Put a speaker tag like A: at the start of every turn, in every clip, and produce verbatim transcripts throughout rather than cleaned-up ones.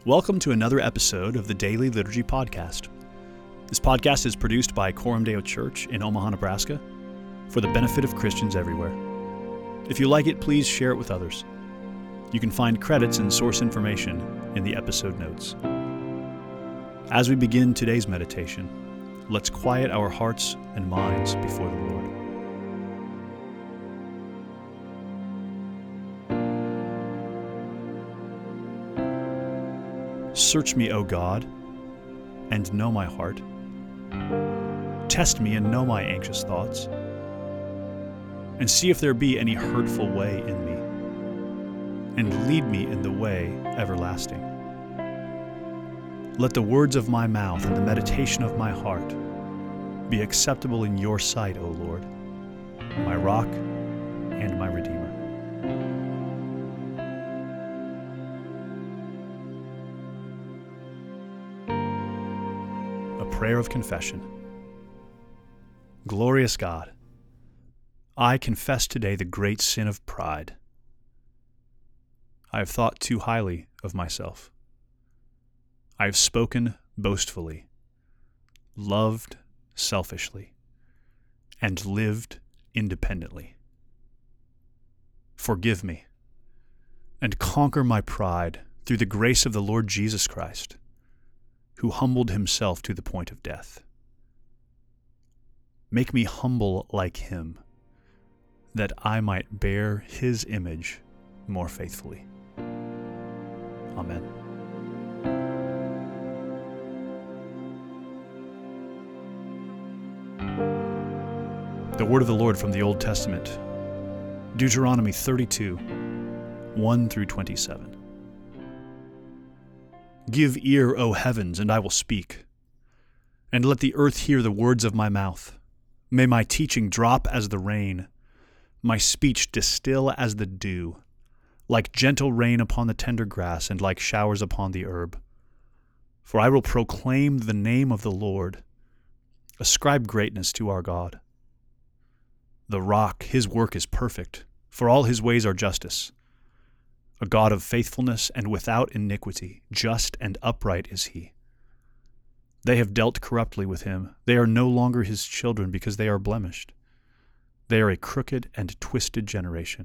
A: Welcome to another episode of the Daily Liturgy Podcast. This podcast is produced by Coram Deo Church in Omaha, Nebraska, for the benefit of Christians everywhere. If you like it, please share it with others. You can find credits and source information in the episode notes. As we begin today's meditation, let's quiet our hearts and minds before the Lord. Search me, O God, and know my heart. Test me and know my anxious thoughts, and see if there be any hurtful way in me, and lead me in the way everlasting. Let the words of my mouth and the meditation of my heart be acceptable in your sight, O Lord, my rock and my redeemer. Prayer of Confession. Glorious God, I confess today the great sin of pride. I have thought too highly of myself. I have spoken boastfully, loved selfishly, and lived independently. Forgive me, and conquer my pride through the grace of the Lord Jesus Christ, who humbled himself to the point of death. Make me humble like him, that I might bear his image more faithfully. Amen. The word of the Lord from the Old Testament, Deuteronomy thirty-two, one through twenty-seven. Give ear, O heavens, and I will speak, and let the earth hear the words of my mouth. May my teaching drop as the rain, my speech distill as the dew, like gentle rain upon the tender grass, and like showers upon the herb. For I will proclaim the name of the Lord. Ascribe greatness to our God. The rock, his work is perfect, for all his ways are justice. A God of faithfulness and without iniquity, just and upright is he. They have dealt corruptly with him. They are no longer his children because they are blemished. They are a crooked and twisted generation.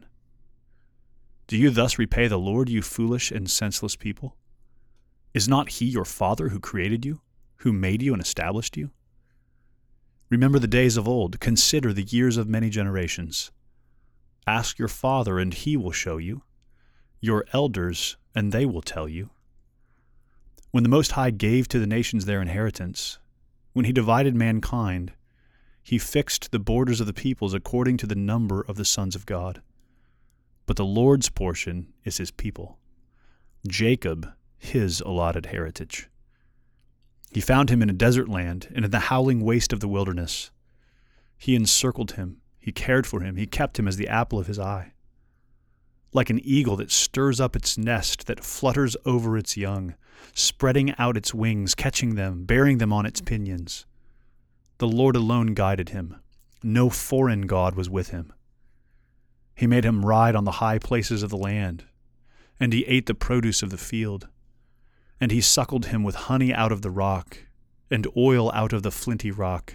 A: Do you thus repay the Lord, you foolish and senseless people? Is not he your Father who created you, who made you and established you? Remember the days of old. Consider the years of many generations. Ask your father, and he will show you. Your elders, and they will tell you. When the Most High gave to the nations their inheritance, when he divided mankind, he fixed the borders of the peoples according to the number of the sons of God. But the Lord's portion is his people, Jacob his allotted heritage. He found him in a desert land and in the howling waste of the wilderness. He encircled him, he cared for him, he kept him as the apple of his eye. Like an eagle that stirs up its nest, that flutters over its young, spreading out its wings, catching them, bearing them on its pinions. The Lord alone guided him. No foreign god was with him. He made him ride on the high places of the land, and he ate the produce of the field. And he suckled him with honey out of the rock, and oil out of the flinty rock.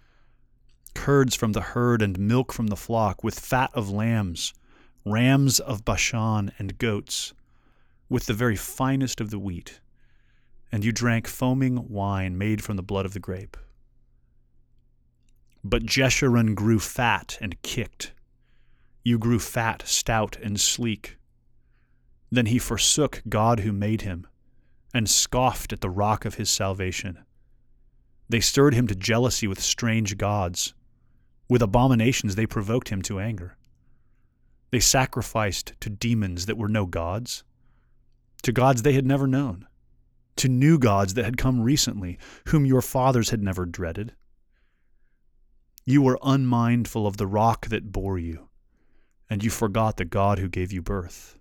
A: Curds from the herd and milk from the flock, with fat of lambs, rams of Bashan and goats, with the very finest of the wheat, and you drank foaming wine made from the blood of the grape. But Jeshurun grew fat and kicked. You grew fat, stout, and sleek. Then he forsook God who made him, and scoffed at the rock of his salvation. They stirred him to jealousy with strange gods. With abominations they provoked him to anger. They sacrificed to demons that were no gods, to gods they had never known, to new gods that had come recently, whom your fathers had never dreaded. You were unmindful of the rock that bore you, and you forgot the God who gave you birth.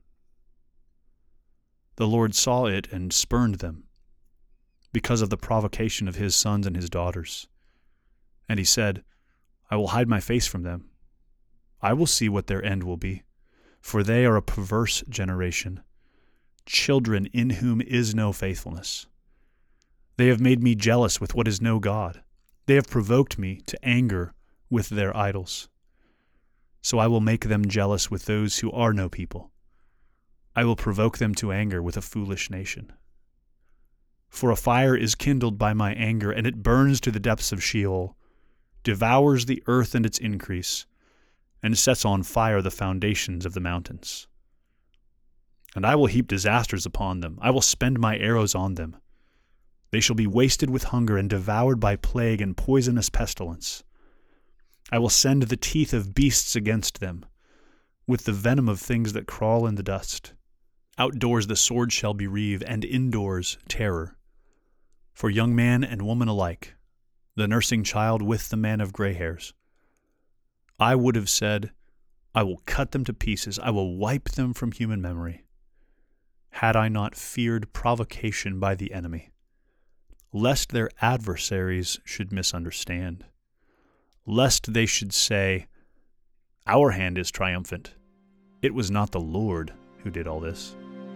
A: The Lord saw it and spurned them, because of the provocation of his sons and his daughters. And he said, I will hide my face from them. I will see what their end will be, for they are a perverse generation. children in whom is no faithfulness. They have made me jealous with what is no God. They have provoked me to anger with their idols. So I will make them jealous with those who are no people. I will provoke them to anger with a foolish nation. For a fire is kindled by my anger, and it burns to the depths of Sheol, devours the earth and its increase, and sets on fire the foundations of the mountains. And I will heap disasters upon them. I will spend my arrows on them. They shall be wasted with hunger and devoured by plague and poisonous pestilence. I will send the teeth of beasts against them, with the venom of things that crawl in the dust. Outdoors the sword shall bereave, and indoors terror. For young man and woman alike, the nursing child with the man of gray hairs. I would have said, I will cut them to pieces, I will wipe them from human memory, had I not feared provocation by the enemy, lest their adversaries should misunderstand, lest they should say, our hand is triumphant. It was not the Lord who did all this.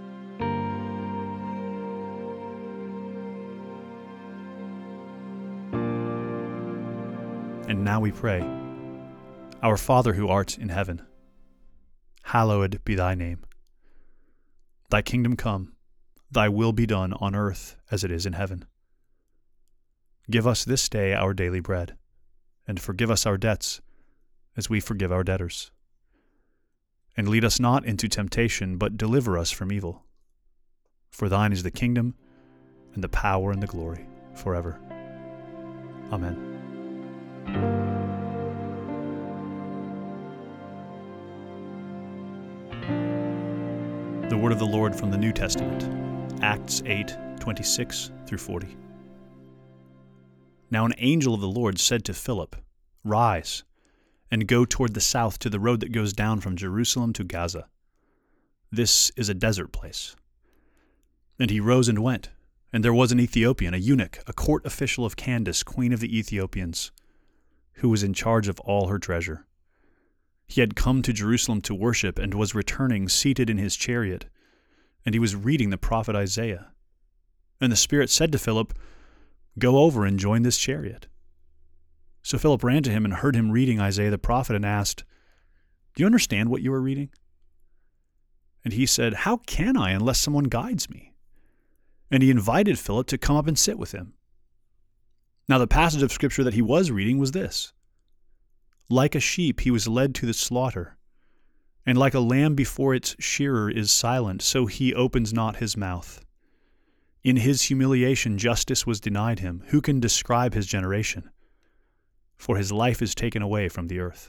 A: And now we pray, Our Father who art in heaven, hallowed be thy name. Thy kingdom come, thy will be done on earth as it is in heaven. Give us this day our daily bread, and forgive us our debts as we forgive our debtors. And lead us not into temptation, but deliver us from evil. For thine is the kingdom, and the power, and the glory, forever. Amen. The word of the Lord from the New Testament, Acts eight, twenty-six through forty. Now an angel of the Lord said to Philip, Rise, and go toward the south to the road that goes down from Jerusalem to Gaza. This is a desert place. And he rose and went, and there was an Ethiopian, a eunuch, a court official of Candace, queen of the Ethiopians, who was in charge of all her treasure. He had come to Jerusalem to worship and was returning seated in his chariot, and he was reading the prophet Isaiah. And the Spirit said to Philip, Go over and join this chariot. So Philip ran to him and heard him reading Isaiah the prophet and asked, Do you understand what you are reading? And he said, How can I unless someone guides me? And he invited Philip to come up and sit with him. Now the passage of Scripture that he was reading was this. Like a sheep he was led to the slaughter, and like a lamb before its shearer is silent, so he opens not his mouth. In his humiliation justice was denied him. Who can describe his generation? For his life is taken away from the earth.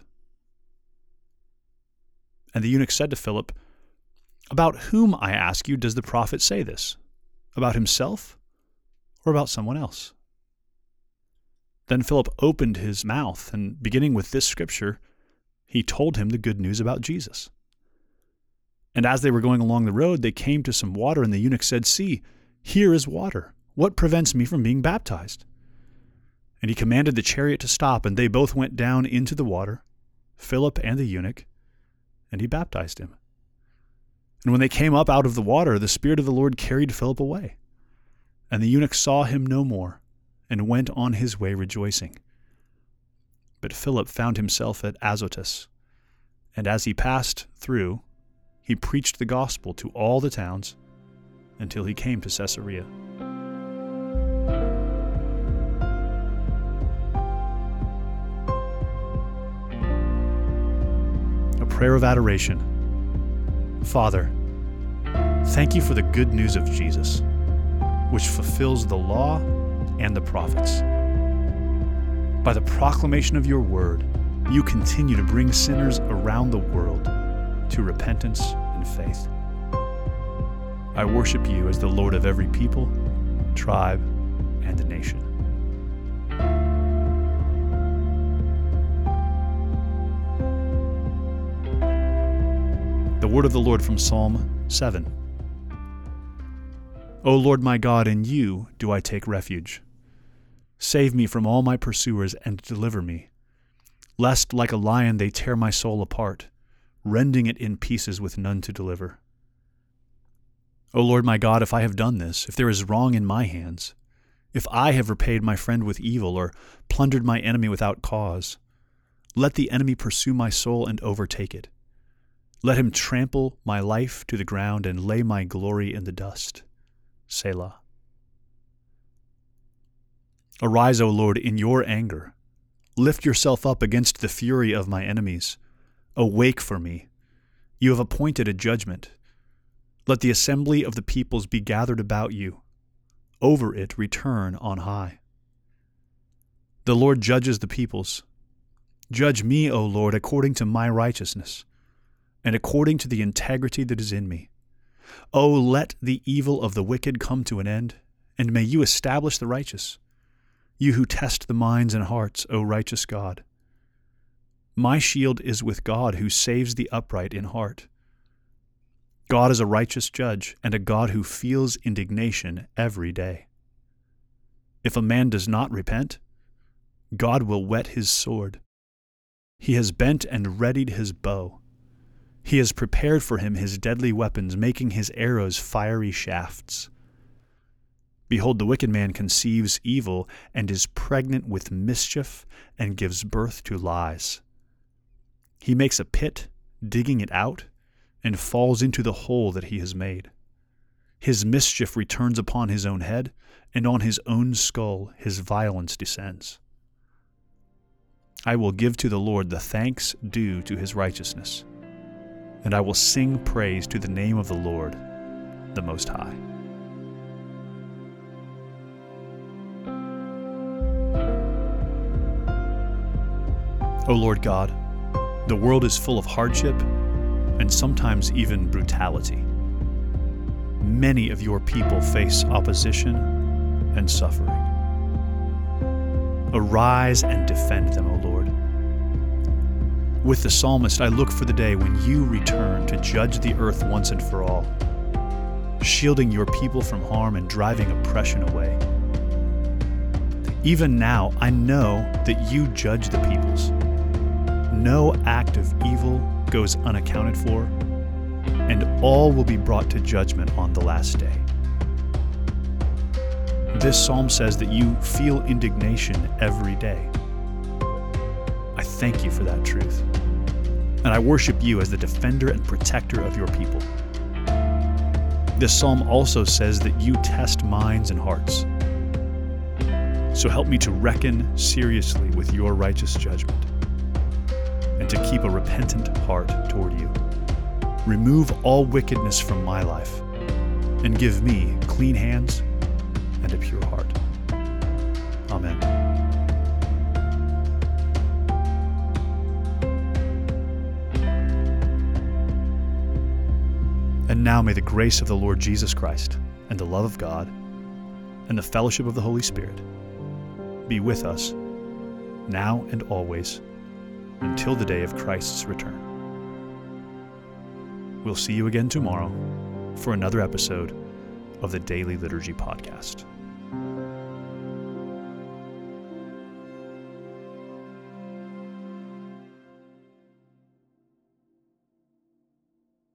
A: And the eunuch said to Philip, About whom, I ask you, does the prophet say this? About himself or about someone else? Then Philip opened his mouth, and beginning with this scripture, he told him the good news about Jesus. And as they were going along the road, they came to some water, and the eunuch said, See, here is water. What prevents me from being baptized? And he commanded the chariot to stop, and they both went down into the water, Philip and the eunuch, and he baptized him. And when they came up out of the water, the Spirit of the Lord carried Philip away. And the eunuch saw him no more, and went on his way rejoicing. But Philip found himself at Azotus, and as he passed through, he preached the gospel to all the towns until he came to Caesarea. A prayer of adoration. Father, thank you for the good news of Jesus, which fulfills the law and the prophets. By the proclamation of your word, you continue to bring sinners around the world to repentance and faith. I worship you as the Lord of every people, tribe, and nation. The word of the Lord from Psalm seven. O Lord my God, in you do I take refuge. Save me from all my pursuers and deliver me, lest like a lion they tear my soul apart, rending it in pieces with none to deliver. O Lord my God, if I have done this, if there is wrong in my hands, if I have repaid my friend with evil or plundered my enemy without cause, let the enemy pursue my soul and overtake it. Let him trample my life to the ground and lay my glory in the dust. Selah. Arise, O Lord, in your anger. Lift yourself up against the fury of my enemies. Awake for me. You have appointed a judgment. Let the assembly of the peoples be gathered about you. Over it return on high. The Lord judges the peoples. Judge me, O Lord, according to my righteousness, and according to the integrity that is in me. O let the evil of the wicked come to an end, and may you establish the righteous. You who test the minds and hearts, O righteous God. My shield is with God, who saves the upright in heart. God is a righteous judge and a God who feels indignation every day. If a man does not repent, God will whet his sword. He has bent and readied his bow. He has prepared for him his deadly weapons, making his arrows fiery shafts. Behold, the wicked man conceives evil and is pregnant with mischief and gives birth to lies. He makes a pit, digging it out, and falls into the hole that he has made. His mischief returns upon his own head, and on his own skull his violence descends. I will give to the Lord the thanks due to his righteousness, and I will sing praise to the name of the Lord, the Most High. O Lord God, the world is full of hardship and sometimes even brutality. Many of your people face opposition and suffering. Arise and defend them, O Lord. With the psalmist, I look for the day when you return to judge the earth once and for all, shielding your people from harm and driving oppression away. Even now, I know that you judge the peoples. No act of evil goes unaccounted for, and all will be brought to judgment on the last day. This psalm says that you feel indignation every day. I thank you for that truth, and I worship you as the defender and protector of your people. This psalm also says that you test minds and hearts. So help me to reckon seriously with your righteous judgment, and to keep a repentant heart toward you. Remove all wickedness from my life, and give me clean hands and a pure heart. Amen. And now may the grace of the Lord Jesus Christ, and the love of God, and the fellowship of the Holy Spirit be with us, now and always, until the day of Christ's return. We'll see you again tomorrow for another episode of the Daily Liturgy Podcast.